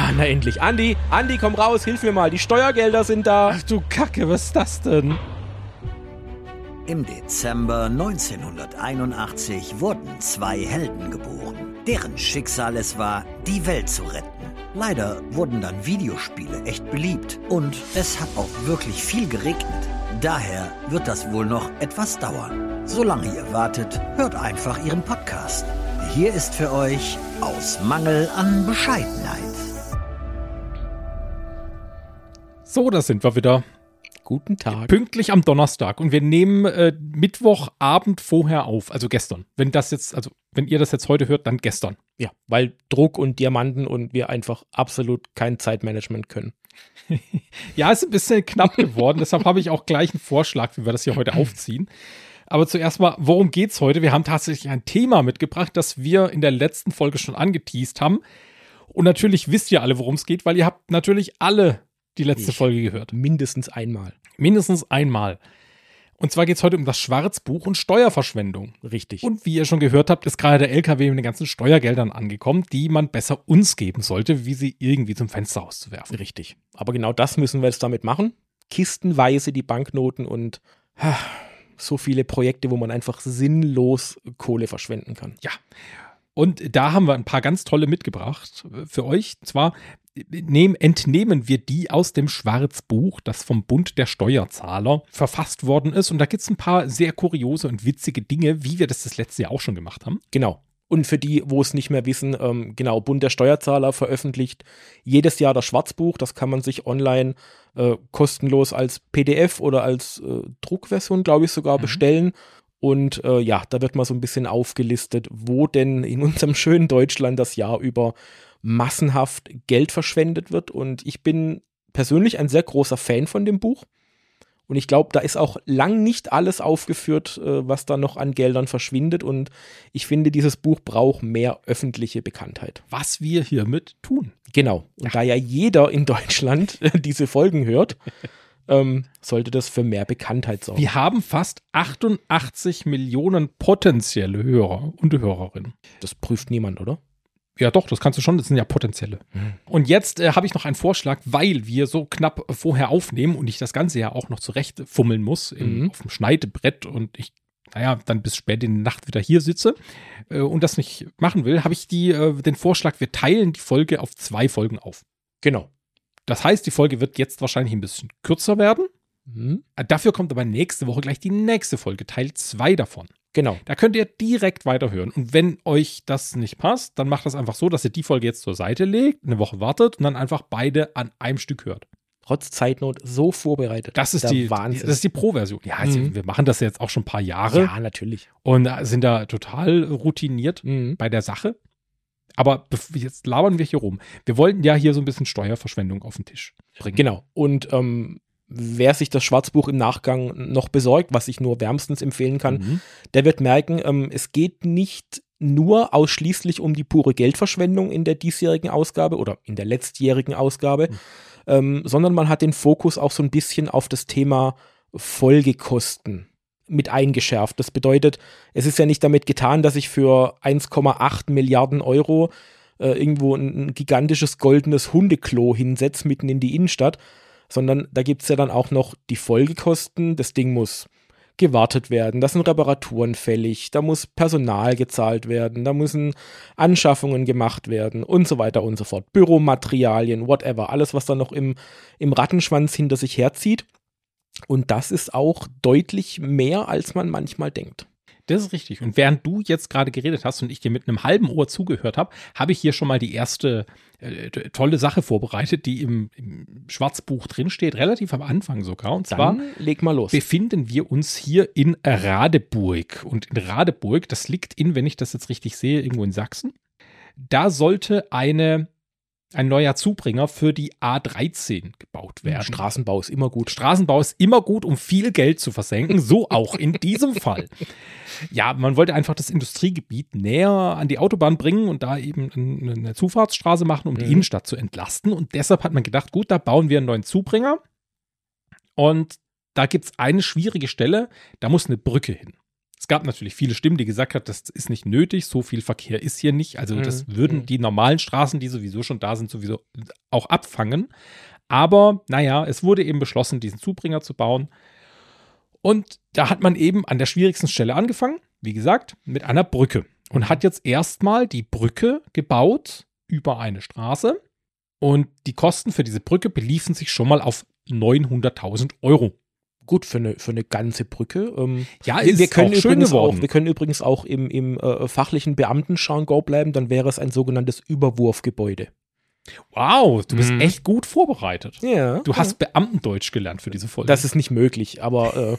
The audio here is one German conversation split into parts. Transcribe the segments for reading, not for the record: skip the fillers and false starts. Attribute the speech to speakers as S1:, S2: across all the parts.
S1: Na endlich. Andi, komm raus, hilf mir mal. Die Steuergelder sind da.
S2: Ach du Kacke, was ist das denn?
S3: Im Dezember 1981 wurden 2 Helden geboren, deren Schicksal es war, die Welt zu retten. Leider wurden dann Videospiele echt beliebt und es hat auch wirklich viel geregnet. Daher wird das wohl noch etwas dauern. Solange ihr wartet, hört einfach ihren Podcast. Hier ist für euch Aus Mangel an Bescheidenheit.
S2: So, da sind wir wieder.
S1: Guten Tag.
S2: Pünktlich am Donnerstag. Und wir nehmen Mittwochabend vorher auf. Also gestern. Wenn ihr das jetzt heute hört, dann gestern.
S1: Ja, weil Druck und Diamanten und wir einfach absolut kein Zeitmanagement können.
S2: Ja, ist ein bisschen knapp geworden. Deshalb habe ich auch gleich einen Vorschlag, wie wir das hier heute aufziehen. Aber zuerst mal, worum geht's heute? Wir haben tatsächlich ein Thema mitgebracht, das wir in der letzten Folge schon angeteast haben. Und natürlich wisst ihr alle, worum es geht, weil ihr habt natürlich alle die letzte Folge gehört.
S1: Mindestens einmal.
S2: Mindestens einmal. Und zwar geht es heute um das Schwarzbuch und Steuerverschwendung.
S1: Richtig.
S2: Und wie ihr schon gehört habt, ist gerade der LKW mit den ganzen Steuergeldern angekommen, die man besser uns geben sollte, wie sie irgendwie zum Fenster auszuwerfen.
S1: Richtig. Aber genau das müssen wir jetzt damit machen. Kistenweise die Banknoten und so viele Projekte, wo man einfach sinnlos Kohle verschwenden kann.
S2: Ja. Und da haben wir ein paar ganz tolle mitgebracht für euch. Und zwar entnehmen wir die aus dem Schwarzbuch, das vom Bund der Steuerzahler verfasst worden ist. Und da gibt es ein paar sehr kuriose und witzige Dinge, wie wir das letzte Jahr auch schon gemacht haben.
S1: Genau. Und für die, wo es nicht mehr wissen, genau, Bund der Steuerzahler veröffentlicht jedes Jahr das Schwarzbuch. Das kann man sich online kostenlos als PDF oder als Druckversion, glaube ich, sogar bestellen. Und da wird mal so ein bisschen aufgelistet, wo denn in unserem schönen Deutschland das Jahr über massenhaft Geld verschwendet wird. Und ich bin persönlich ein sehr großer Fan von dem Buch. Und ich glaube, da ist auch lang nicht alles aufgeführt, was da noch an Geldern verschwindet. Und ich finde, dieses Buch braucht mehr öffentliche Bekanntheit.
S2: Was wir hiermit tun.
S1: Genau. Und da ja jeder in Deutschland diese Folgen hört, sollte das für mehr Bekanntheit sorgen.
S2: Wir haben fast 88 Millionen potenzielle Hörer und Hörerinnen.
S1: Das prüft niemand, oder?
S2: Ja doch, das kannst du schon, das sind ja potenzielle. Und jetzt habe ich noch einen Vorschlag, weil wir so knapp vorher aufnehmen und ich das Ganze ja auch noch zurecht fummeln muss auf dem Schneidebrett und ich, dann bis spät in der Nacht wieder hier sitze und das nicht machen will, habe ich den Vorschlag, wir teilen die Folge auf 2 Folgen auf.
S1: Genau.
S2: Das heißt, die Folge wird jetzt wahrscheinlich ein bisschen kürzer werden. Dafür kommt aber nächste Woche gleich die nächste Folge, Teil 2 davon.
S1: Genau.
S2: Da könnt ihr direkt weiterhören. Und wenn euch das nicht passt, dann macht das einfach so, dass ihr die Folge jetzt zur Seite legt, eine Woche wartet und dann einfach beide an einem Stück hört.
S1: Trotz Zeitnot so vorbereitet.
S2: Das ist der Wahnsinn. Das ist die Pro-Version. Ja, also wir machen das jetzt auch schon ein paar Jahre.
S1: Ja, natürlich.
S2: Und sind da total routiniert bei der Sache. Aber jetzt labern wir hier rum. Wir wollten ja hier so ein bisschen Steuerverschwendung auf den Tisch bringen.
S1: Genau. Und wer sich das Schwarzbuch im Nachgang noch besorgt, was ich nur wärmstens empfehlen kann, der wird merken, es geht nicht nur ausschließlich um die pure Geldverschwendung in der diesjährigen Ausgabe oder in der letztjährigen Ausgabe, sondern man hat den Fokus auch so ein bisschen auf das Thema Folgekosten mit eingeschärft. Das bedeutet, es ist ja nicht damit getan, dass ich für 1,8 Milliarden Euro irgendwo ein gigantisches goldenes Hundeklo hinsetze mitten in die Innenstadt, sondern da gibt es ja dann auch noch die Folgekosten. Das Ding muss gewartet werden, da sind Reparaturen fällig, da muss Personal gezahlt werden, da müssen Anschaffungen gemacht werden und so weiter und so fort. Büromaterialien, whatever, alles, was da noch im Rattenschwanz hinter sich herzieht. Und das ist auch deutlich mehr, als man manchmal denkt.
S2: Das ist richtig. Und während du jetzt gerade geredet hast und ich dir mit einem halben Ohr zugehört habe, habe ich hier schon mal die erste tolle Sache vorbereitet, die im Schwarzbuch drinsteht, relativ am Anfang sogar. Und zwar
S1: leg mal los.
S2: Befinden wir uns hier in Radeburg. Und in Radeburg, das liegt wenn ich das jetzt richtig sehe, irgendwo in Sachsen. Da sollte ein neuer Zubringer für die A13 gebaut werden.
S1: Straßenbau ist immer gut.
S2: Straßenbau ist immer gut, um viel Geld zu versenken. So auch in diesem Fall. Ja, man wollte einfach das Industriegebiet näher an die Autobahn bringen und da eben eine Zufahrtsstraße machen, um die Innenstadt zu entlasten. Und deshalb hat man gedacht, gut, da bauen wir einen neuen Zubringer. Und da gibt es eine schwierige Stelle, da muss eine Brücke hin. Es gab natürlich viele Stimmen, die gesagt haben, das ist nicht nötig, so viel Verkehr ist hier nicht. Also das würden die normalen Straßen, die sowieso schon da sind, sowieso auch abfangen. Aber naja, es wurde eben beschlossen, diesen Zubringer zu bauen. Und da hat man eben an der schwierigsten Stelle angefangen, wie gesagt, mit einer Brücke. Und hat jetzt erstmal die Brücke gebaut über eine Straße. Und die Kosten für diese Brücke beliefen sich schon mal auf 900.000 Euro.
S1: Gut, für eine ganze Brücke.
S2: Ja, wir können
S1: auch
S2: schön geworden.
S1: Wir können übrigens auch im fachlichen Beamtenjargon bleiben, dann wäre es ein sogenanntes Überwurfgebäude.
S2: Wow, du bist echt gut vorbereitet.
S1: Ja.
S2: Du hast Beamtendeutsch gelernt für diese Folge.
S1: Das ist nicht möglich, aber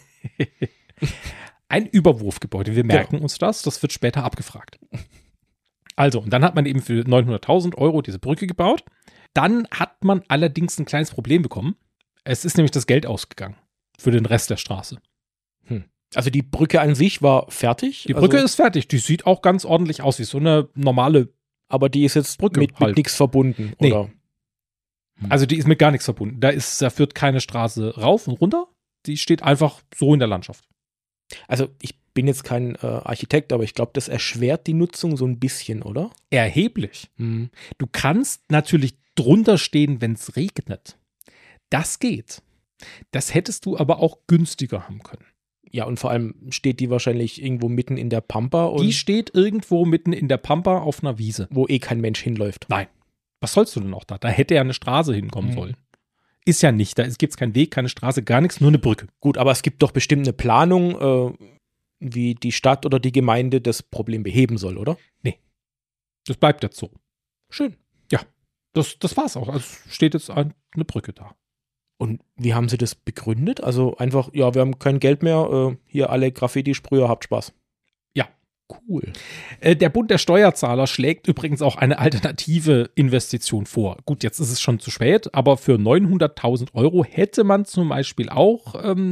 S2: ein Überwurfgebäude, wir merken uns das wird später abgefragt. Also, und dann hat man eben für 900.000 Euro diese Brücke gebaut. Dann hat man allerdings ein kleines Problem bekommen. Es ist nämlich das Geld ausgegangen für den Rest der Straße.
S1: Also die Brücke an sich war fertig.
S2: Die Brücke ist fertig. Die sieht auch ganz ordentlich aus, wie so eine normale.
S1: Aber die ist jetzt
S2: Brücke
S1: mit
S2: halt.
S1: nichts verbunden,
S2: Nee.
S1: oder?
S2: Also die ist mit gar nichts verbunden. Da führt keine Straße rauf und runter. Die steht einfach so in der Landschaft.
S1: Also ich bin jetzt kein Architekt, aber ich glaube, das erschwert die Nutzung so ein bisschen, oder?
S2: Erheblich. Du kannst natürlich drunter stehen, wenn es regnet. Das geht. Das hättest du aber auch günstiger haben können.
S1: Ja, und vor allem steht die wahrscheinlich irgendwo mitten in der Pampa. Und
S2: Die steht irgendwo mitten in der Pampa auf einer Wiese.
S1: wo eh kein Mensch hinläuft.
S2: Nein. Was sollst du denn auch da? Da hätte ja eine Straße hinkommen sollen. Ist ja nicht. Da gibt es keinen Weg, keine Straße, gar nichts, nur eine Brücke.
S1: Gut, aber es gibt doch bestimmt eine Planung, wie die Stadt oder die Gemeinde das Problem beheben soll, oder?
S2: Das bleibt jetzt so.
S1: Schön.
S2: Das war's auch. Also steht jetzt eine Brücke da.
S1: Und wie haben sie das begründet? Also einfach, ja, wir haben kein Geld mehr, hier alle Graffiti-Sprüher, habt Spaß.
S2: Ja.
S1: Cool.
S2: Der Bund der Steuerzahler schlägt übrigens auch eine alternative Investition vor. Gut, jetzt ist es schon zu spät, aber für 900.000 Euro hätte man zum Beispiel auch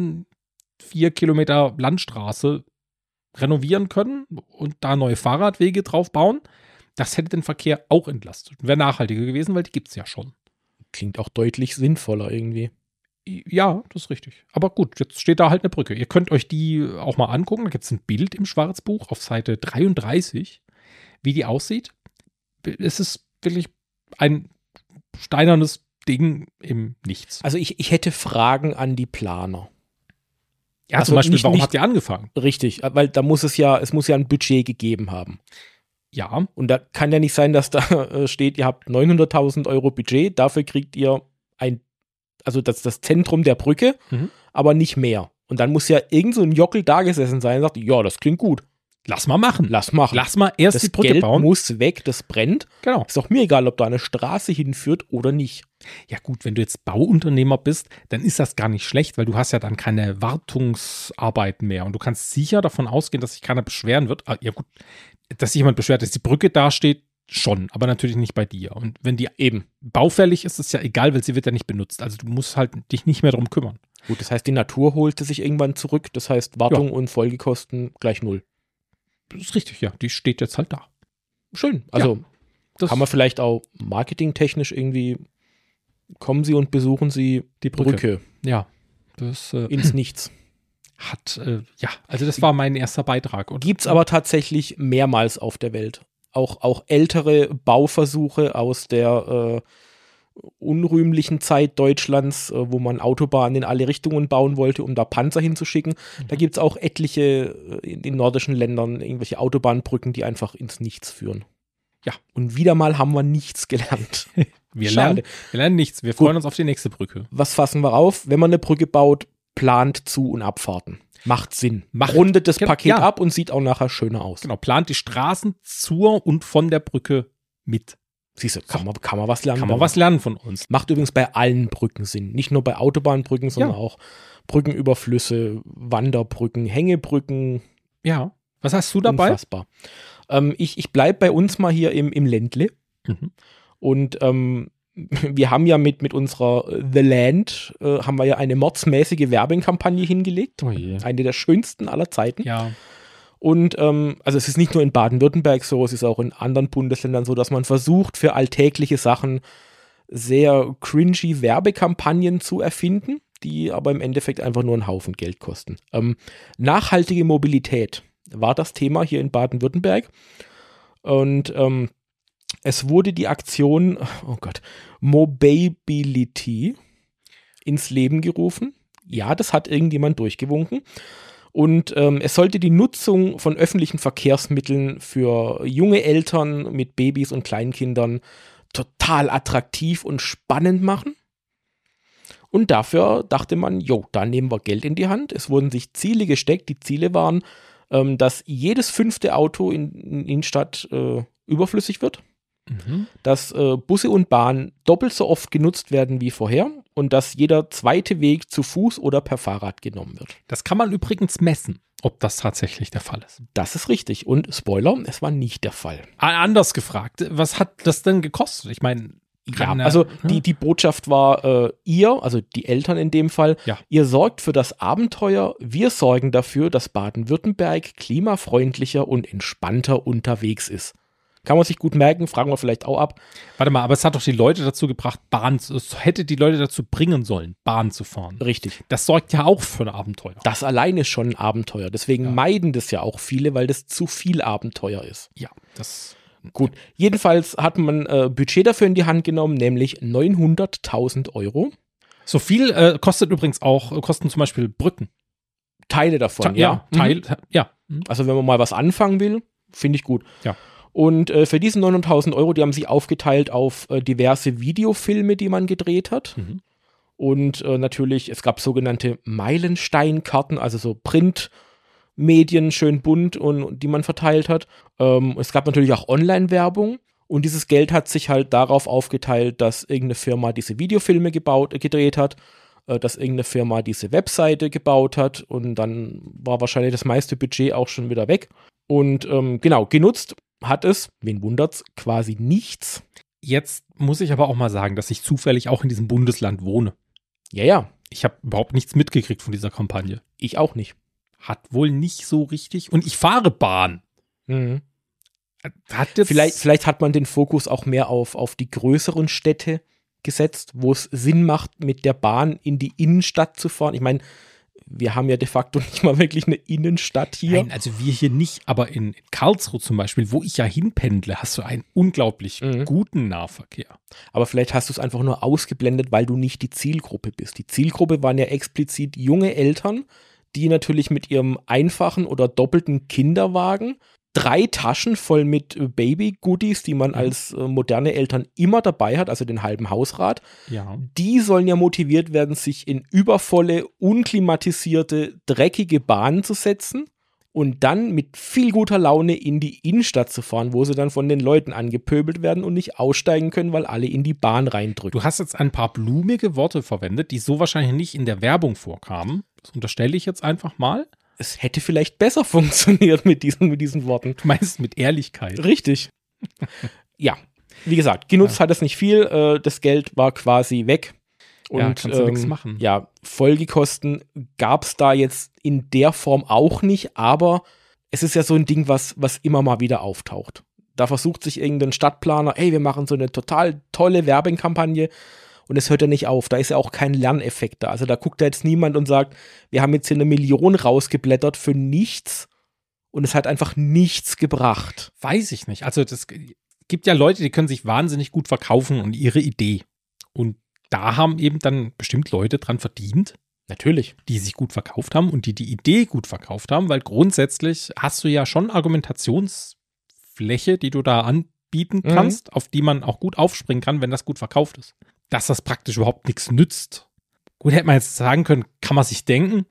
S2: 4 Kilometer Landstraße renovieren können und da neue Fahrradwege drauf bauen. Das hätte den Verkehr auch entlastet. Wäre nachhaltiger gewesen, weil die gibt es ja schon.
S1: Klingt auch deutlich sinnvoller irgendwie.
S2: Ja, das ist richtig. Aber gut, jetzt steht da halt eine Brücke. Ihr könnt euch die auch mal angucken. Da gibt es ein Bild im Schwarzbuch auf Seite 33, wie die aussieht. Es ist wirklich ein steinernes Ding im Nichts.
S1: Also ich hätte Fragen an die Planer.
S2: Ja,
S1: also
S2: zum Beispiel,
S1: nicht-
S2: warum
S1: nicht-
S2: habt ihr angefangen?
S1: Richtig, weil da muss es muss ja ein Budget gegeben haben.
S2: Ja,
S1: Und da kann ja nicht sein, dass da steht, ihr habt 900.000 Euro Budget, dafür kriegt ihr das Zentrum der Brücke, aber nicht mehr. Und dann muss ja irgend so ein Jockel da gesessen sein und sagt, ja, das klingt gut,
S2: lass mal machen.
S1: lass machen.
S2: Lass mal erst
S1: das
S2: die Brücke
S1: Geld
S2: bauen.
S1: muss weg, das brennt.
S2: Genau.
S1: Ist doch mir egal, ob da eine Straße hinführt oder nicht.
S2: Ja gut, wenn du jetzt Bauunternehmer bist, dann ist das gar nicht schlecht, weil du hast ja dann keine Wartungsarbeiten mehr und du kannst sicher davon ausgehen, dass sich keiner beschweren wird. Ja gut, dass sich jemand beschwert, dass die Brücke dasteht, schon, aber natürlich nicht bei dir. Und wenn die eben baufällig ist, ist es ja egal, weil sie wird ja nicht benutzt. Also du musst halt dich nicht mehr darum kümmern.
S1: Gut, das heißt, die Natur holte sich irgendwann zurück, das heißt, Wartung und Folgekosten gleich null.
S2: Das ist richtig, ja. Die steht jetzt halt da.
S1: Schön. Also
S2: Das
S1: kann man vielleicht auch marketingtechnisch irgendwie, kommen Sie und besuchen Sie die Brücke
S2: ja, das
S1: ins Nichts.
S2: also das war mein erster Beitrag. Und
S1: Gibt es aber tatsächlich mehrmals auf der Welt. Auch ältere Bauversuche aus der unrühmlichen Zeit Deutschlands, wo man Autobahnen in alle Richtungen bauen wollte, um da Panzer hinzuschicken. Da gibt es auch etliche in den nordischen Ländern, irgendwelche Autobahnbrücken, die einfach ins Nichts führen.
S2: Ja.
S1: Und wieder mal haben wir nichts gelernt.
S2: wir
S1: Schade.
S2: lernen nichts. Wir freuen uns auf die nächste Brücke.
S1: Was fassen wir auf? Wenn man eine Brücke baut, plant Zu- und Abfahrten. Macht Sinn.
S2: Macht-
S1: Rundet das
S2: Genau,
S1: Paket
S2: ja.
S1: ab und sieht auch nachher schöner aus.
S2: Genau, plant die Straßen zur und von der Brücke mit.
S1: Siehst du, kann man was lernen.
S2: Kann man was lernen von uns.
S1: Macht übrigens bei allen Brücken Sinn. Nicht nur bei Autobahnbrücken, sondern
S2: Ja.
S1: auch Brücken über Flüsse, Wanderbrücken, Hängebrücken.
S2: Ja. Was hast du dabei?
S1: Unfassbar. Ich bleibe bei uns mal hier im Ländle.
S2: Mhm.
S1: Und wir haben ja mit unserer The Land haben wir ja eine mordsmäßige Werbekampagne hingelegt.
S2: Oh je.
S1: Eine der schönsten aller Zeiten.
S2: Ja.
S1: Und also es ist nicht nur in Baden-Württemberg so, es ist auch in anderen Bundesländern so, dass man versucht, für alltägliche Sachen sehr cringy Werbekampagnen zu erfinden, die aber im Endeffekt einfach nur einen Haufen Geld kosten. Nachhaltige Mobilität war das Thema hier in Baden-Württemberg. Und es wurde die Aktion, oh Gott, Mobility ins Leben gerufen. Ja, das hat irgendjemand durchgewunken. Und es sollte die Nutzung von öffentlichen Verkehrsmitteln für junge Eltern mit Babys und Kleinkindern total attraktiv und spannend machen. Und dafür dachte man, da nehmen wir Geld in die Hand. Es wurden sich Ziele gesteckt. Die Ziele waren, dass jedes 5. Auto in Innenstadt überflüssig wird. Dass Busse und Bahn doppelt so oft genutzt werden wie vorher und dass jeder 2. Weg zu Fuß oder per Fahrrad genommen wird.
S2: Das kann man übrigens messen, ob das tatsächlich der Fall ist.
S1: Das ist richtig. Und Spoiler, es war nicht der Fall.
S2: Anders gefragt, was hat das denn gekostet? Ich meine,
S1: die Botschaft war, ihr, also die Eltern in dem Fall, ihr sorgt für das Abenteuer, wir sorgen dafür, dass Baden-Württemberg klimafreundlicher und entspannter unterwegs ist. Kann man sich gut merken, fragen wir vielleicht auch ab.
S2: Warte mal, aber es hat doch die Leute dazu gebracht, es hätte die Leute dazu bringen sollen, Bahn zu fahren.
S1: Richtig.
S2: Das sorgt ja auch für ein Abenteuer.
S1: Das alleine ist schon ein Abenteuer. Deswegen meiden das ja auch viele, weil das zu viel Abenteuer ist.
S2: Ja, das...
S1: Gut, jedenfalls hat man Budget dafür in die Hand genommen, nämlich 900.000 €.
S2: So viel kosten zum Beispiel Brücken.
S1: Teile davon,
S2: ja.
S1: Also wenn man mal was anfangen will, finde ich gut.
S2: Ja.
S1: Und für diese 900.000 €, die haben sich aufgeteilt auf diverse Videofilme, die man gedreht hat. Und natürlich, es gab sogenannte Meilensteinkarten, also so Printmedien, schön bunt und die man verteilt hat. Es gab natürlich auch Online-Werbung. Und dieses Geld hat sich halt darauf aufgeteilt, dass irgendeine Firma diese Videofilme gedreht hat, dass irgendeine Firma diese Webseite gebaut hat und dann war wahrscheinlich das meiste Budget auch schon wieder weg. Und genutzt hat es, wen wundert's, quasi nichts.
S2: Jetzt muss ich aber auch mal sagen, dass ich zufällig auch in diesem Bundesland wohne.
S1: Ja. Ich
S2: habe überhaupt nichts mitgekriegt von dieser Kampagne.
S1: Ich auch nicht.
S2: Hat wohl nicht so richtig. Und ich fahre Bahn.
S1: Vielleicht hat man den Fokus auch mehr auf die größeren Städte gesetzt, wo es Sinn macht, mit der Bahn in die Innenstadt zu fahren. Ich meine, wir haben ja de facto nicht mal wirklich eine Innenstadt hier.
S2: Nein, also wir hier nicht, aber in Karlsruhe zum Beispiel, wo ich ja hinpendle, hast du einen unglaublich guten Nahverkehr.
S1: Aber vielleicht hast du es einfach nur ausgeblendet, weil du nicht die Zielgruppe bist. Die Zielgruppe waren ja explizit junge Eltern, die natürlich mit ihrem einfachen oder doppelten Kinderwagen 3 Taschen voll mit Baby-Goodies, die man als moderne Eltern immer dabei hat, also den halben Hausrat.
S2: Ja.
S1: Die sollen ja motiviert werden, sich in übervolle, unklimatisierte, dreckige Bahnen zu setzen und dann mit viel guter Laune in die Innenstadt zu fahren, wo sie dann von den Leuten angepöbelt werden und nicht aussteigen können, weil alle in die Bahn reindrücken.
S2: Du hast jetzt ein paar blumige Worte verwendet, die so wahrscheinlich nicht in der Werbung vorkamen. Das unterstelle ich jetzt einfach mal.
S1: Es hätte vielleicht besser funktioniert mit diesen Worten.
S2: Du meinst mit Ehrlichkeit.
S1: Richtig. Ja, wie gesagt, genutzt hat es nicht viel. Das Geld war quasi weg. Und
S2: kannst du nichts machen.
S1: Ja, Folgekosten gab es da jetzt in der Form auch nicht, aber es ist ja so ein Ding, was immer mal wieder auftaucht. Da versucht sich irgendein Stadtplaner, wir machen so eine total tolle Werbekampagne. Und es hört ja nicht auf, da ist ja auch kein Lerneffekt da. Also da guckt ja jetzt niemand und sagt, wir haben jetzt hier 1 Million rausgeblättert für nichts und es hat einfach nichts gebracht.
S2: Weiß ich nicht. Also das gibt ja Leute, die können sich wahnsinnig gut verkaufen und ihre Idee. Und da haben eben dann bestimmt Leute dran verdient.
S1: Natürlich.
S2: Die sich gut verkauft haben und die Idee gut verkauft haben, weil grundsätzlich hast du ja schon Argumentationsfläche, die du da anbieten kannst, auf die man auch gut aufspringen kann, wenn das gut verkauft ist. Dass das praktisch überhaupt nichts nützt. Gut, hätte man jetzt sagen können, kann man sich denken,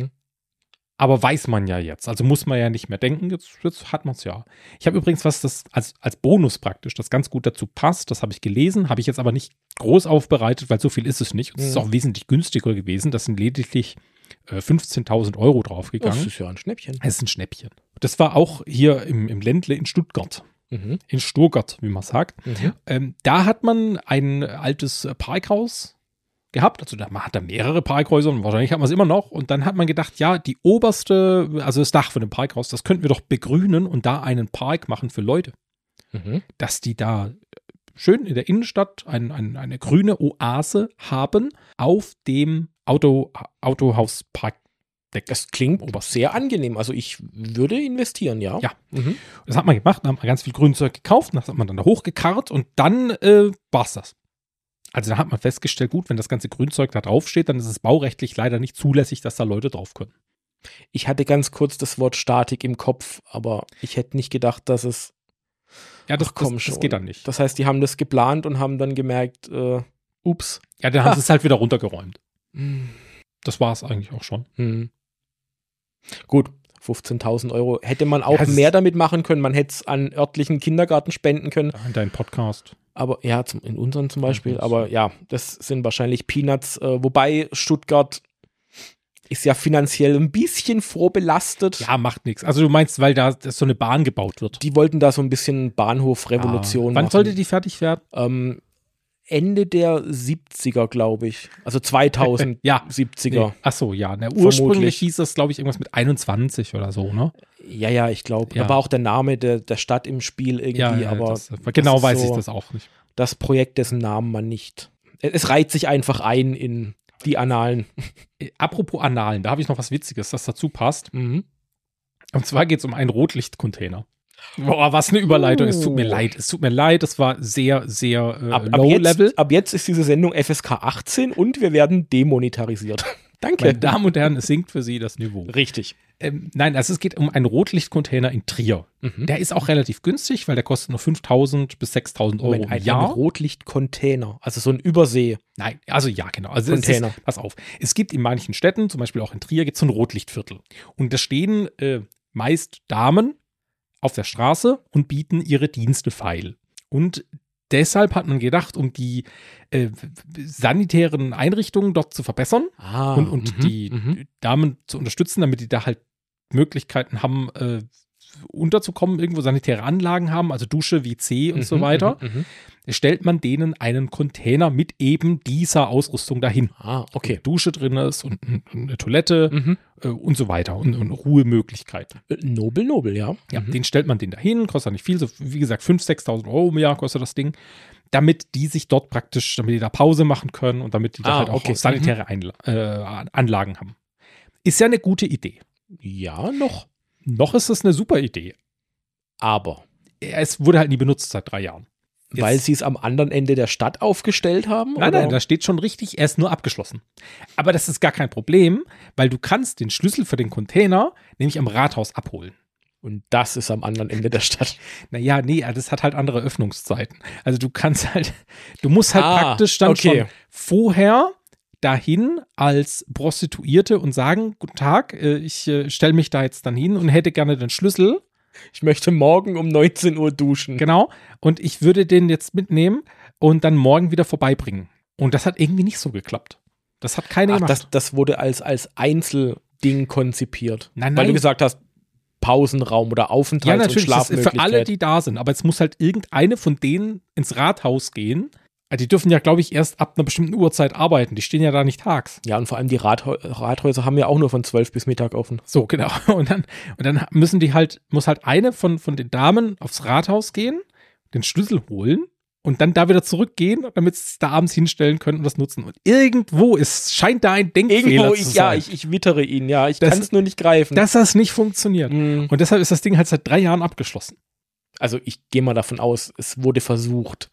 S2: aber weiß man ja jetzt. Also muss man ja nicht mehr denken, jetzt hat man es ja. Ich habe übrigens was, das als Bonus praktisch, das ganz gut dazu passt, das habe ich gelesen, habe ich jetzt aber nicht groß aufbereitet, weil so viel ist es nicht. Und es ist auch wesentlich günstiger gewesen, das sind lediglich 15.000 € draufgegangen.
S1: Das ist ja ein Schnäppchen.
S2: Es ist ein Schnäppchen. Das war auch hier im Ländle in Stuttgart. In Stuttgart, wie man sagt. Da hat man ein altes Parkhaus gehabt. Also man hat da mehrere Parkhäuser und wahrscheinlich hat man es immer noch. Und dann hat man gedacht, ja, die oberste, also das Dach von dem Parkhaus, das könnten wir doch begrünen und da einen Park machen für Leute. Dass die da schön in der Innenstadt eine grüne Oase haben auf dem Autohausparkplatz.
S1: Das klingt sehr angenehm. Also ich würde investieren, ja.
S2: Ja, das hat man gemacht. Dann hat man ganz viel Grünzeug gekauft, das hat man dann da hochgekarrt und dann war's das. Also da hat man festgestellt, gut, wenn das ganze Grünzeug da draufsteht, dann ist es baurechtlich leider nicht zulässig, dass da Leute drauf können.
S1: Ich hatte ganz kurz das Wort Statik im Kopf, aber ich hätte nicht gedacht, dass es...
S2: Ja, das geht dann nicht.
S1: Das heißt, die haben das geplant und haben dann gemerkt, ups.
S2: Ja, dann haben sie es halt wieder runtergeräumt. Das war es eigentlich auch schon.
S1: Gut, 15.000 Euro. Hätte man auch mehr damit machen können. Man hätte es an örtlichen Kindergarten spenden können.
S2: In deinen Podcast.
S1: Aber ja, in unseren zum Beispiel. Aber ja, das sind wahrscheinlich Peanuts. Wobei Stuttgart ist ja finanziell ein bisschen vorbelastet.
S2: Ja, macht nichts. Also du meinst, weil da so eine Bahn gebaut wird.
S1: Die wollten da so ein bisschen Bahnhofrevolution machen.
S2: Wann sollte die fertig werden?
S1: Ende der 70er, glaube ich. Also 2000
S2: ja.
S1: 70er.
S2: Nee. Ach so, ja. Ursprünglich hieß das, glaube ich, irgendwas mit 21 oder so, ne?
S1: Ja, ich glaube. Da war auch der Name der Stadt im Spiel irgendwie.
S2: Ja,
S1: aber
S2: genau weiß ich das auch nicht.
S1: Das Projekt, dessen Namen man nicht. Es reiht sich einfach ein in die Annalen.
S2: Apropos Annalen, da habe ich noch was Witziges, das dazu passt. Und zwar geht es um einen Rotlichtcontainer. Boah, was eine Überleitung. Es tut mir leid. Es war sehr, sehr low-level.
S1: Ab jetzt ist diese Sendung FSK 18 und wir werden demonetarisiert. Danke.
S2: Meine Damen und Herren, es sinkt für Sie das Niveau.
S1: Richtig.
S2: Nein, also es geht um einen Rotlichtcontainer in Trier. Der ist auch relativ günstig, weil der kostet nur 5.000 bis 6.000 Euro im Jahr.
S1: Ein Rotlichtcontainer, also so ein Übersee.
S2: Nein, also ja, genau. Also
S1: Container.
S2: Pass auf. Es gibt in manchen Städten, zum Beispiel auch in Trier, gibt es so ein Rotlichtviertel. Und da stehen meist Damen auf der Straße und bieten ihre Dienste feil. Und deshalb hat man gedacht, um die sanitären Einrichtungen dort zu verbessern und die Damen zu unterstützen, damit die da halt Möglichkeiten haben, unterzukommen, irgendwo sanitäre Anlagen haben, also Dusche, WC und so weiter, stellt man denen einen Container mit eben dieser Ausrüstung dahin.
S1: Okay.
S2: Wo Dusche drin ist und eine Toilette und so weiter und Ruhemöglichkeiten.
S1: Nobel, ja.
S2: Ja, den stellt man den dahin, kostet nicht viel, so wie gesagt 5.000, 6.000 Euro im Jahr kostet das Ding, damit die sich dort praktisch, damit die da Pause machen können und damit die da halt auch sanitäre Anlagen haben. Ist ja eine gute Idee.
S1: Ja, noch.
S2: Noch ist es eine super Idee.
S1: Aber
S2: es wurde halt nie benutzt seit 3 Jahren.
S1: Weil sie es am anderen Ende der Stadt aufgestellt haben?
S2: Nein, da steht schon richtig, er ist nur abgeschlossen. Aber das ist gar kein Problem, weil du kannst den Schlüssel für den Container nämlich am Rathaus abholen.
S1: Und das ist am anderen Ende der Stadt.
S2: Naja, nee, das hat halt andere Öffnungszeiten. Also du musst halt praktisch dann schon vorher dahin als Prostituierte und sagen, guten Tag, ich stelle mich da jetzt dann hin und hätte gerne den Schlüssel.
S1: Ich möchte morgen um 19 Uhr duschen.
S2: Genau, und ich würde den jetzt mitnehmen und dann morgen wieder vorbeibringen. Und das hat irgendwie nicht so geklappt. Das hat keiner gemacht.
S1: Das wurde als Einzelding konzipiert.
S2: Nein.
S1: Weil du gesagt hast, Pausenraum oder Aufenthalts- und Schlafmöglichkeit.
S2: Das ist für alle, die da sind. Aber jetzt muss halt irgendeine von denen ins Rathaus gehen. Die dürfen ja, glaube ich, erst ab einer bestimmten Uhrzeit arbeiten. Die stehen ja da nicht tags.
S1: Ja, und vor allem die Rathäuser haben ja auch nur von 12 bis Mittag offen.
S2: So, genau. Und dann muss halt eine von den Damen aufs Rathaus gehen, den Schlüssel holen und dann da wieder zurückgehen, damit sie es da abends hinstellen können und das nutzen. Und irgendwo scheint da ein Denkfehler zu sein.
S1: Ja, ich wittere ihn, ja. Ich kann es nur nicht greifen.
S2: Dass das nicht funktioniert. Und deshalb ist das Ding halt seit 3 Jahren abgeschlossen.
S1: Also ich gehe mal davon aus, es wurde versucht,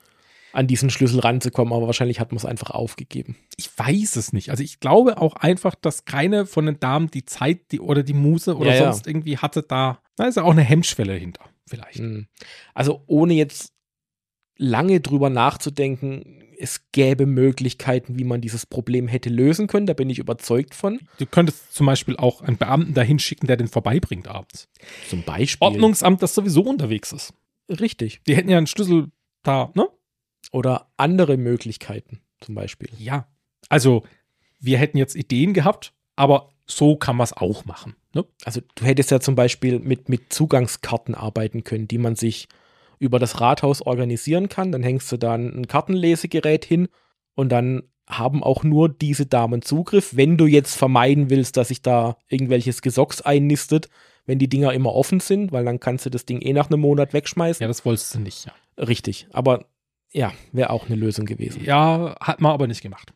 S1: an diesen Schlüssel ranzukommen, aber wahrscheinlich hat man es einfach aufgegeben.
S2: Ich weiß es nicht. Also ich glaube auch einfach, dass keine von den Damen die Zeit oder die Muße oder sonst irgendwie hatte da ist ja auch eine Hemmschwelle hinter, vielleicht.
S1: Also ohne jetzt lange drüber nachzudenken, es gäbe Möglichkeiten, wie man dieses Problem hätte lösen können, da bin ich überzeugt von.
S2: Du könntest zum Beispiel auch einen Beamten dahin schicken, der den vorbeibringt abends.
S1: Zum Beispiel.
S2: Ordnungsamt, das sowieso unterwegs ist.
S1: Richtig.
S2: Die hätten ja einen Schlüssel da, ne?
S1: Oder andere Möglichkeiten zum Beispiel.
S2: Ja, also wir hätten jetzt Ideen gehabt, aber so kann man es auch machen. Ne?
S1: Also du hättest ja zum Beispiel mit Zugangskarten arbeiten können, die man sich über das Rathaus organisieren kann. Dann hängst du da ein Kartenlesegerät hin und dann haben auch nur diese Damen Zugriff. Wenn du jetzt vermeiden willst, dass sich da irgendwelches Gesocks einnistet, wenn die Dinger immer offen sind, weil dann kannst du das Ding nach einem Monat wegschmeißen.
S2: Ja, das wolltest du nicht, ja.
S1: Richtig, aber ja, wäre auch eine Lösung gewesen.
S2: Ja, hat man aber nicht gemacht.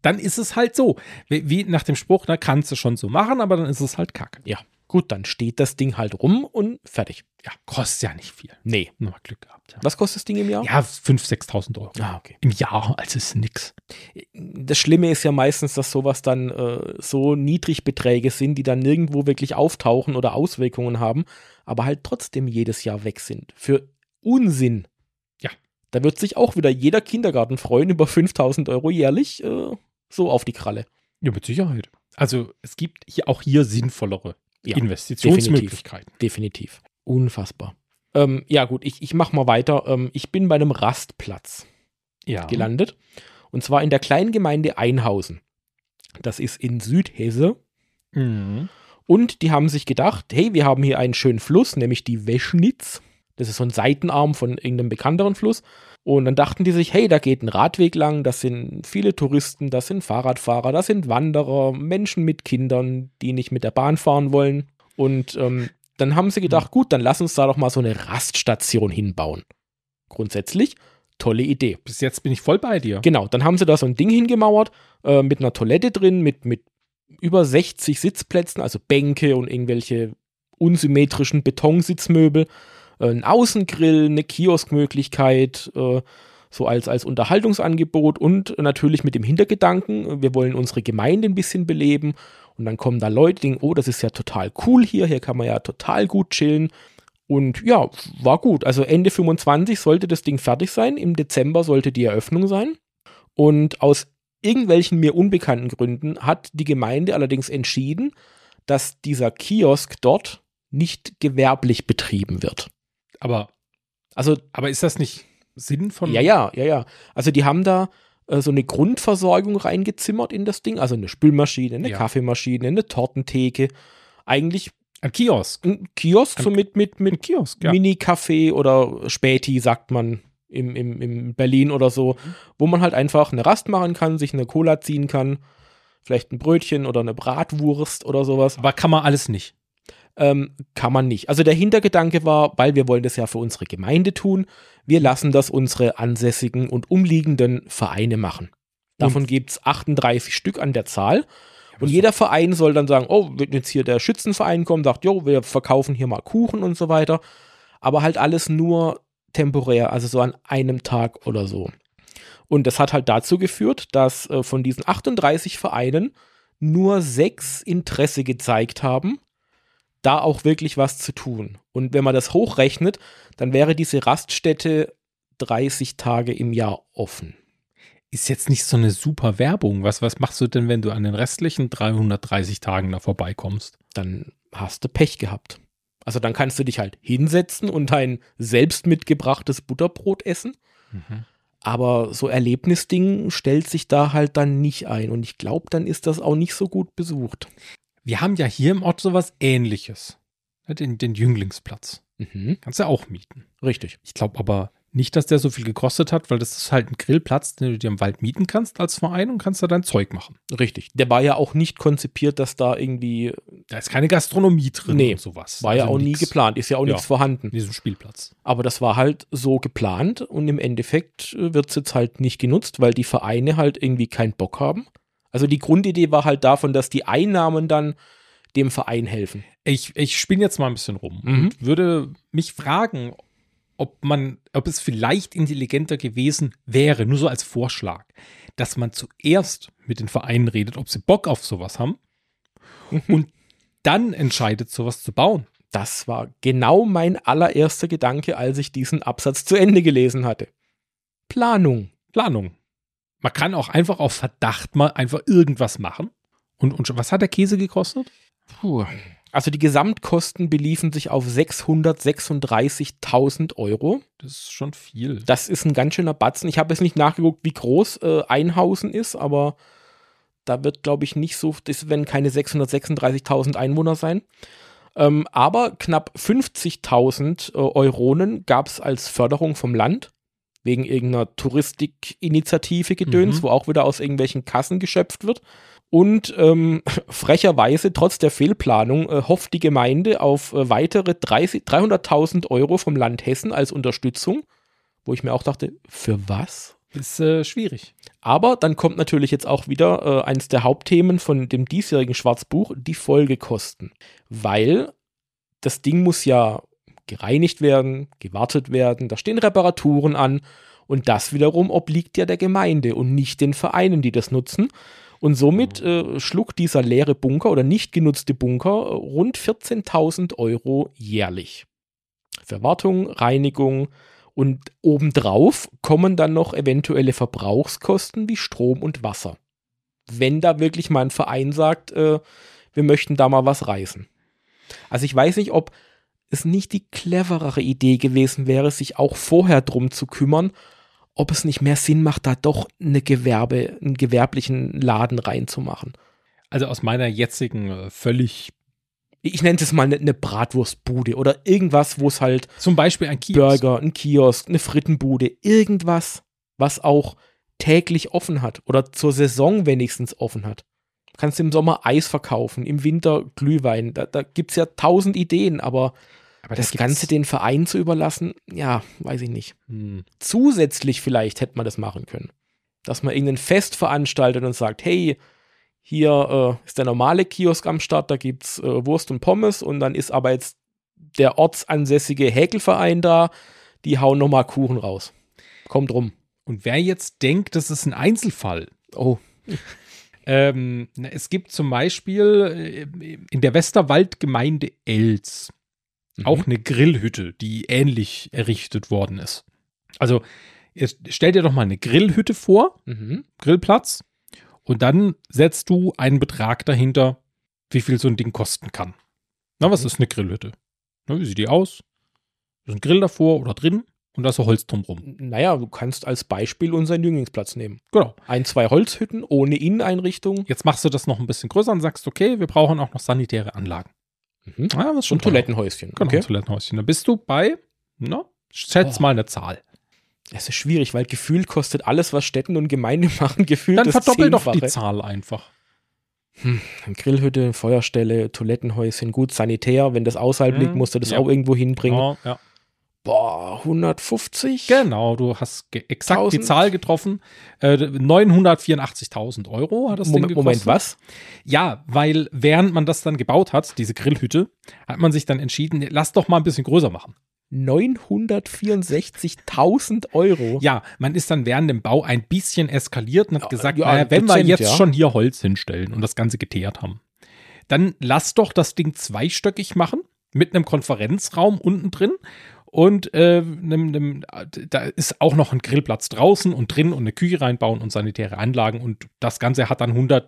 S2: dann ist es halt so. Wie nach dem Spruch, da kannst du schon so machen, aber dann ist es halt Kacke.
S1: Ja, gut, dann steht das Ding halt rum und fertig.
S2: Ja, kostet ja nicht viel.
S1: Nee.
S2: Nur mal Glück gehabt. Ja.
S1: Was kostet das Ding im Jahr?
S2: Ja, 5.000, 6.000 Euro.
S1: Ah, okay.
S2: Im Jahr, also ist nix.
S1: Das Schlimme ist ja meistens, dass sowas dann so Niedrigbeträge sind, die dann nirgendwo wirklich auftauchen oder Auswirkungen haben, aber halt trotzdem jedes Jahr weg sind. Für Unsinn.
S2: Ja.
S1: Da wird sich auch wieder jeder Kindergarten freuen über 5.000 Euro jährlich so auf die Kralle.
S2: Ja, mit Sicherheit. Also es gibt hier sinnvollere Investitionsmöglichkeiten.
S1: Definitiv. Unfassbar. Ja gut, ich mach mal weiter. Ich bin bei einem Rastplatz gelandet. Und zwar in der kleinen Gemeinde Einhausen. Das ist in Südhesse.
S2: Mhm.
S1: Und die haben sich gedacht, hey, wir haben hier einen schönen Fluss, nämlich die Weschnitz. Das ist so ein Seitenarm von irgendeinem bekannteren Fluss. Und dann dachten die sich, hey, da geht ein Radweg lang, das sind viele Touristen, das sind Fahrradfahrer, das sind Wanderer, Menschen mit Kindern, die nicht mit der Bahn fahren wollen. Und dann haben sie gedacht, gut, dann lass uns da doch mal so eine Raststation hinbauen. Grundsätzlich, tolle Idee.
S2: Bis jetzt bin ich voll bei dir.
S1: Genau, dann haben sie da so ein Ding hingemauert, mit einer Toilette drin, mit über 60 Sitzplätzen, also Bänke und irgendwelche unsymmetrischen Betonsitzmöbel, ein Außengrill, eine Kioskmöglichkeit, so als Unterhaltungsangebot und natürlich mit dem Hintergedanken, wir wollen unsere Gemeinde ein bisschen beleben und dann kommen da Leute, die denken, oh, das ist ja total cool hier kann man ja total gut chillen und ja, war gut. Also Ende 25 sollte das Ding fertig sein, im Dezember sollte die Eröffnung sein und aus irgendwelchen mir unbekannten Gründen hat die Gemeinde allerdings entschieden, dass dieser Kiosk dort nicht gewerblich betrieben wird.
S2: Aber ist das nicht Sinn von...
S1: Ja. Also die haben da so eine Grundversorgung reingezimmert in das Ding. Also eine Spülmaschine, eine Kaffeemaschine, eine Tortentheke. Eigentlich
S2: ein Kiosk.
S1: Ein Kiosk, so mit
S2: Kiosk,
S1: Mini-Café oder Späti, sagt man in Berlin oder so, wo man halt einfach eine Rast machen kann, sich eine Cola ziehen kann, vielleicht ein Brötchen oder eine Bratwurst oder sowas.
S2: Aber kann man alles nicht.
S1: Kann man nicht. Also der Hintergedanke war, weil wir wollen das ja für unsere Gemeinde tun, wir lassen das unsere ansässigen und umliegenden Vereine machen. Davon gibt es 38 Stück an der Zahl. Und jeder Verein soll dann sagen, oh, wenn jetzt hier der Schützenverein kommt, sagt, jo, wir verkaufen hier mal Kuchen und so weiter. Aber halt alles nur temporär, also so an einem Tag oder so. Und das hat halt dazu geführt, dass von diesen 38 Vereinen nur 6 Interesse gezeigt haben, da auch wirklich was zu tun. Und wenn man das hochrechnet, dann wäre diese Raststätte 30 Tage im Jahr offen.
S2: Ist jetzt nicht so eine super Werbung. Was machst du denn, wenn du an den restlichen 330 Tagen da vorbeikommst?
S1: Dann hast du Pech gehabt. Also dann kannst du dich halt hinsetzen und ein selbst mitgebrachtes Butterbrot essen. Mhm. Aber so Erlebnisding stellt sich da halt dann nicht ein. Und ich glaube, dann ist das auch nicht so gut besucht.
S2: Wir haben ja hier im Ort sowas Ähnliches. Den Jünglingsplatz.
S1: Mhm.
S2: Kannst du ja auch mieten.
S1: Richtig.
S2: Ich glaube aber nicht, dass der so viel gekostet hat, weil das ist halt ein Grillplatz, den du dir im Wald mieten kannst als Verein und kannst da dein Zeug machen.
S1: Richtig. Der war ja auch nicht konzipiert, dass da irgendwie...
S2: Da ist keine Gastronomie drin und sowas.
S1: War ja auch nie geplant. Ist ja auch nichts vorhanden.
S2: In diesem Spielplatz.
S1: Aber das war halt so geplant und im Endeffekt wird es jetzt halt nicht genutzt, weil die Vereine halt irgendwie keinen Bock haben. Also die Grundidee war halt davon, dass die Einnahmen dann dem Verein helfen.
S2: Ich spinne jetzt mal ein bisschen rum und würde mich fragen, ob es vielleicht intelligenter gewesen wäre, nur so als Vorschlag, dass man zuerst mit den Vereinen redet, ob sie Bock auf sowas haben und dann entscheidet, sowas zu bauen.
S1: Das war genau mein allererster Gedanke, als ich diesen Absatz zu Ende gelesen hatte. Planung.
S2: Man kann auch einfach auf Verdacht mal einfach irgendwas machen. Und was hat der Käse gekostet?
S1: Also die Gesamtkosten beliefen sich auf 636.000 Euro.
S2: Das ist schon viel.
S1: Das ist ein ganz schöner Batzen. Ich habe jetzt nicht nachgeguckt, wie groß Einhausen ist, aber da wird, glaube ich, nicht so, das werden keine 636.000 Einwohner sein. Aber knapp 50.000 Euronen gab es als Förderung vom Land, wegen irgendeiner Touristikinitiative Gedöns, wo auch wieder aus irgendwelchen Kassen geschöpft wird. Und frecherweise, trotz der Fehlplanung, hofft die Gemeinde auf weitere 300.000 Euro vom Land Hessen als Unterstützung, wo ich mir auch dachte, für was?
S2: Ist schwierig.
S1: Aber dann kommt natürlich jetzt auch wieder eines der Hauptthemen von dem diesjährigen Schwarzbuch, die Folgekosten. Weil das Ding muss ja gereinigt werden, gewartet werden, da stehen Reparaturen an und das wiederum obliegt ja der Gemeinde und nicht den Vereinen, die das nutzen. Und somit schluckt dieser leere Bunker oder nicht genutzte Bunker rund 14.000 € jährlich. Für Wartung, Reinigung und obendrauf kommen dann noch eventuelle Verbrauchskosten wie Strom und Wasser. Wenn da wirklich mal ein Verein sagt, wir möchten da mal was reißen. Also ich weiß nicht, ob es nicht die cleverere Idee gewesen wäre, sich auch vorher drum zu kümmern, ob es nicht mehr Sinn macht, da doch einen gewerblichen Laden reinzumachen.
S2: Also aus meiner jetzigen
S1: ich nenne es mal eine Bratwurstbude oder irgendwas, wo es halt
S2: zum Beispiel ein Kiosk.
S1: Burger, ein Kiosk, eine Frittenbude, irgendwas, was auch täglich offen hat oder zur Saison wenigstens offen hat. Du kannst im Sommer Eis verkaufen, im Winter Glühwein, da gibt es ja 1000 Ideen, aber das Ganze den Verein zu überlassen, ja, weiß ich nicht. Zusätzlich vielleicht hätte man das machen können. Dass man irgendein Fest veranstaltet und sagt, hey, hier ist der normale Kiosk am Start, da gibt's Wurst und Pommes und dann ist aber jetzt der ortsansässige Häkelverein da, die hauen nochmal Kuchen raus. Kommt rum.
S2: Und wer jetzt denkt, das ist ein Einzelfall.
S1: Oh.
S2: Es gibt zum Beispiel in der Westerwaldgemeinde Elz auch eine Grillhütte, die ähnlich errichtet worden ist. Also stell dir doch mal eine Grillhütte vor, Grillplatz, und dann setzt du einen Betrag dahinter, wie viel so ein Ding kosten kann. Na, was ist eine Grillhütte? Na, wie sieht die aus? Ist ein Grill davor oder drin und da ist so Holz drumrum.
S1: Naja, du kannst als Beispiel unseren Jünglingsplatz nehmen.
S2: Genau.
S1: 1-2 Holzhütten ohne Inneneinrichtung.
S2: Jetzt machst du das noch ein bisschen größer und sagst, okay, wir brauchen auch noch sanitäre Anlagen.
S1: Ja, was schon und Toilettenhäuschen.
S2: Genau, Toilettenhäuschen. Da bist du bei, schätz mal eine Zahl.
S1: Es ist schwierig, weil gefühlt kostet alles, was Städten und Gemeinden machen, gefühlt
S2: dann
S1: das
S2: verdoppel doch
S1: Zehnfache.
S2: die Zahl einfach.
S1: Grillhütte, Feuerstelle, Toilettenhäuschen, gut, sanitär. Wenn das außerhalb liegt, musst du das auch irgendwo hinbringen.
S2: Ja.
S1: Boah, 150?
S2: Genau, du hast exakt 1000? Die Zahl getroffen. 984.000 € hat das Ding gekostet.
S1: Moment, was?
S2: Ja, weil während man das dann gebaut hat, diese Grillhütte, hat man sich dann entschieden, lass doch mal ein bisschen größer machen.
S1: 964.000 €?
S2: Ja, man ist dann während dem Bau ein bisschen eskaliert und hat gesagt, naja, wenn wir jetzt schon hier Holz hinstellen und das Ganze geteert haben, dann lass doch das Ding zweistöckig machen, mit einem Konferenzraum unten drin. Und da ist auch noch ein Grillplatz draußen und drin und eine Küche reinbauen und sanitäre Anlagen. Und das Ganze hat dann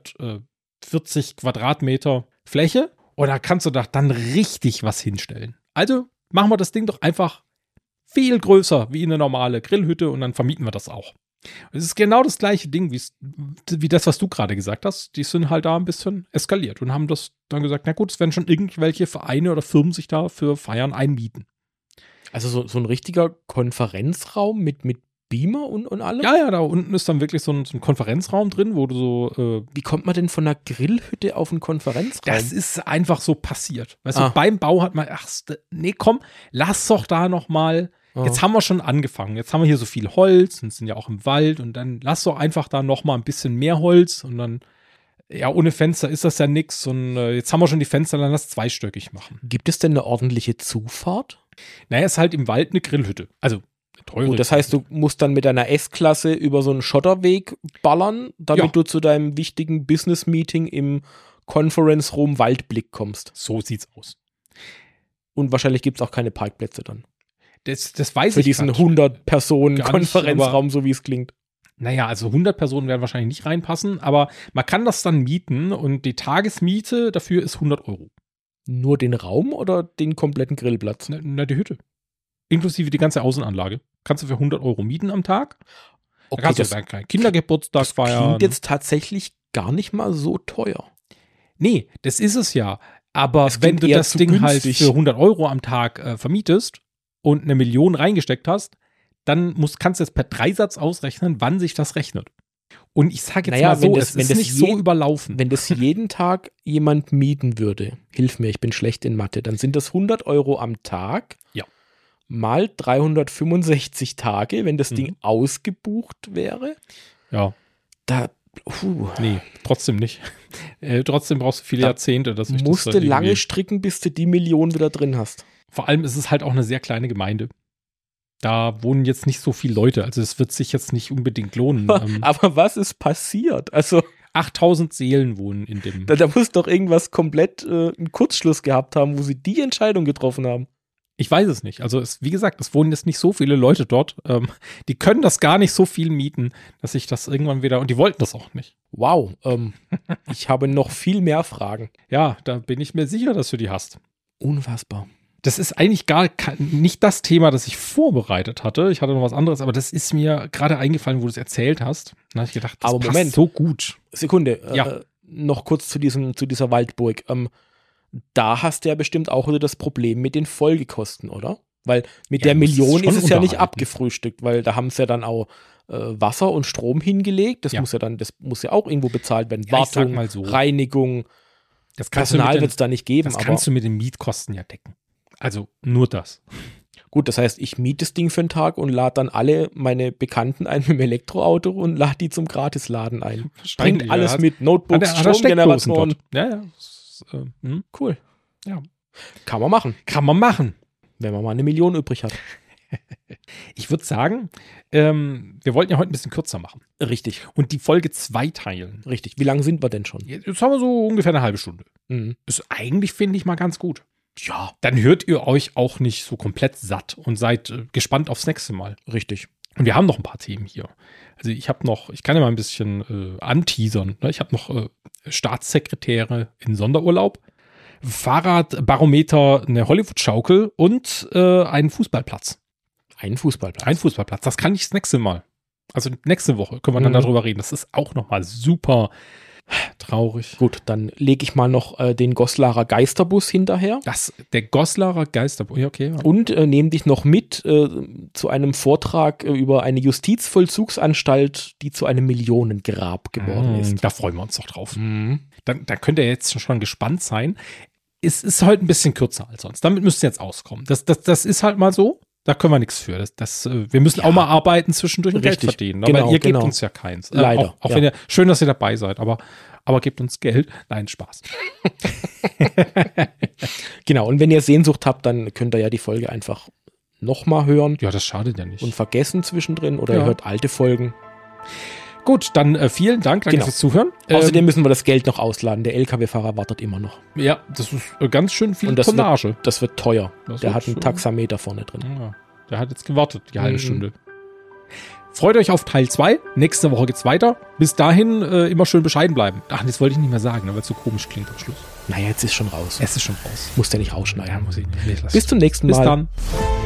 S2: 140 Quadratmeter Fläche. Und da kannst du da dann richtig was hinstellen. Also machen wir das Ding doch einfach viel größer wie eine normale Grillhütte und dann vermieten wir das auch. Es ist genau das gleiche Ding wie das, was du gerade gesagt hast. Die sind halt da ein bisschen eskaliert und haben das dann gesagt, na gut, es werden schon irgendwelche Vereine oder Firmen sich da für Feiern einmieten.
S1: Also so ein richtiger Konferenzraum mit Beamer und allem?
S2: Ja, da unten ist dann wirklich so ein Konferenzraum drin, wo du so...
S1: Wie kommt man denn von einer Grillhütte auf einen Konferenzraum?
S2: Das ist einfach so passiert. Weißt du, beim Bau hat man, nee, komm, lass doch da noch mal... Jetzt haben wir schon angefangen. Jetzt haben wir hier so viel Holz und sind ja auch im Wald und dann lass doch einfach da noch mal ein bisschen mehr Holz und dann, ja, ohne Fenster ist das ja nix und jetzt haben wir schon die Fenster, dann lass zweistöckig machen.
S1: Gibt es denn eine ordentliche Zufahrt?
S2: Naja, ist halt im Wald eine Grillhütte. Also eine teure.
S1: Gut, das heißt, du musst dann mit deiner S-Klasse über so einen Schotterweg ballern, damit du zu deinem wichtigen Business-Meeting im Conference Room Waldblick kommst.
S2: So sieht's aus.
S1: Und wahrscheinlich gibt es auch keine Parkplätze dann.
S2: Das weiß
S1: für
S2: ich
S1: diesen 100-Personen-Konferenzraum, so wie es klingt.
S2: Naja, also 100 Personen werden wahrscheinlich nicht reinpassen, aber man kann das dann mieten und die Tagesmiete dafür ist 100 €.
S1: Nur den Raum oder den kompletten Grillplatz?
S2: Na, die Hütte. Inklusive die ganze Außenanlage. Kannst du für 100 € mieten am Tag.
S1: Okay,
S2: da kannst du dann keinen Kindergeburtstag feiern.
S1: Das klingt jetzt tatsächlich gar nicht mal so teuer.
S2: Nee, das ist es ja. Aber wenn du das Ding halt für 100 € am Tag vermietest und 1 Million reingesteckt hast, dann kannst du jetzt per Dreisatz ausrechnen, wann sich das rechnet. Und ich sage jetzt mal so, es ist nicht so überlaufen.
S1: Wenn das jeden Tag jemand mieten würde, hilf mir, ich bin schlecht in Mathe, dann sind das 100 € am Tag.
S2: Ja.
S1: Mal 365 Tage, wenn das Ding ausgebucht wäre.
S2: Ja. Nee, trotzdem nicht. Trotzdem brauchst du viele Jahrzehnte, dass ich das
S1: musst du lange stricken, bis du die Million wieder drin hast.
S2: Vor allem ist es halt auch eine sehr kleine Gemeinde. Da wohnen jetzt nicht so viele Leute, also es wird sich jetzt nicht unbedingt lohnen.
S1: Aber was ist passiert? Also
S2: 8000 Seelen wohnen in dem.
S1: Da muss doch irgendwas komplett einen Kurzschluss gehabt haben, wo sie die Entscheidung getroffen haben.
S2: Ich weiß es nicht. Also wie gesagt, es wohnen jetzt nicht so viele Leute dort. Die können das gar nicht so viel mieten, dass ich das irgendwann wieder, und die wollten das auch nicht.
S1: Wow, ich habe noch viel mehr Fragen.
S2: Ja, da bin ich mir sicher, dass du die hast.
S1: Unfassbar.
S2: Das ist eigentlich nicht das Thema, das ich vorbereitet hatte. Ich hatte noch was anderes, aber das ist mir gerade eingefallen, wo du es erzählt hast. Da habe ich gedacht, das passt so gut.
S1: Sekunde, noch kurz zu dieser Waldburg. Da hast du ja bestimmt auch wieder das Problem mit den Folgekosten, oder? Weil mit der Million ist es ja nicht abgefrühstückt, weil da haben sie ja dann auch Wasser und Strom hingelegt. Das muss ja auch irgendwo bezahlt werden. Wartung,
S2: mal so.
S1: Reinigung, das Personal wird es da nicht geben.
S2: Das kannst du mit den Mietkosten ja decken. Also nur das.
S1: Gut, das heißt, ich miete das Ding für einen Tag und lade dann alle meine Bekannten ein mit dem Elektroauto und lade die zum Gratisladen ein. Bringt alles mit, Notebooks, Stromgeneratoren.
S2: Ja.
S1: Cool.
S2: Ja.
S1: Kann man machen. Wenn man mal 1 Million übrig hat.
S2: Ich würde sagen, wir wollten ja heute ein bisschen kürzer machen.
S1: Richtig.
S2: Und die Folge 2 teilen.
S1: Richtig. Wie lange sind wir denn schon?
S2: Jetzt haben wir so ungefähr eine halbe Stunde.
S1: Mhm.
S2: Ist eigentlich, finde ich, mal ganz gut. Ja. Dann hört ihr euch auch nicht so komplett satt und seid gespannt aufs nächste Mal.
S1: Richtig.
S2: Und wir haben noch ein paar Themen hier. Also ich kann ja mal ein bisschen anteasern. Ne? Ich habe noch Staatssekretäre in Sonderurlaub, Fahrradbarometer, eine Hollywood-Schaukel und einen Fußballplatz.
S1: Ein Fußballplatz.
S2: Ein Fußballplatz. Das kann ich das nächste Mal. Also nächste Woche können wir dann darüber reden. Das ist auch nochmal super traurig.
S1: Gut, dann lege ich mal noch den Goslarer Geisterbus hinterher.
S2: Der Goslarer Geisterbus, okay. Ja.
S1: Und nehme dich noch mit zu einem Vortrag über eine Justizvollzugsanstalt, die zu einem Millionengrab geworden ist.
S2: Da freuen wir uns doch drauf. Dann könnt ihr jetzt schon gespannt sein. Es ist heute ein bisschen kürzer als sonst. Damit müsst ihr jetzt auskommen. Das ist halt mal so. Da können wir nichts für. Wir müssen auch mal arbeiten zwischendurch und Geld verdienen. Aber ihr gebt uns ja keins.
S1: Leider.
S2: Auch wenn schön, dass ihr dabei seid, aber gebt uns Geld. Nein, Spaß.
S1: Genau, und wenn ihr Sehnsucht habt, dann könnt ihr ja die Folge einfach nochmal hören.
S2: Ja, das schadet ja nicht.
S1: Und vergessen zwischendrin oder ihr hört alte Folgen.
S2: Gut, dann vielen Dank fürs Zuhören.
S1: Außerdem müssen wir das Geld noch ausladen. Der LKW-Fahrer wartet immer noch.
S2: Ja, das ist ganz schön viel
S1: und
S2: Tonnage.
S1: Das wird teuer. Der hat einen Taxameter vorne drin.
S2: Ja, der hat jetzt gewartet, die halbe Stunde. Freut euch auf Teil 2. Nächste Woche geht's weiter. Bis dahin immer schön bescheiden bleiben. Ach, das wollte ich nicht mehr sagen, weil es so komisch klingt am Schluss.
S1: Naja, jetzt ist schon raus.
S2: Es ist schon raus.
S1: Muss der nicht rausschneiden.
S2: Ja, muss ich nicht.
S1: Bis zum nächsten Mal.
S2: Bis dann.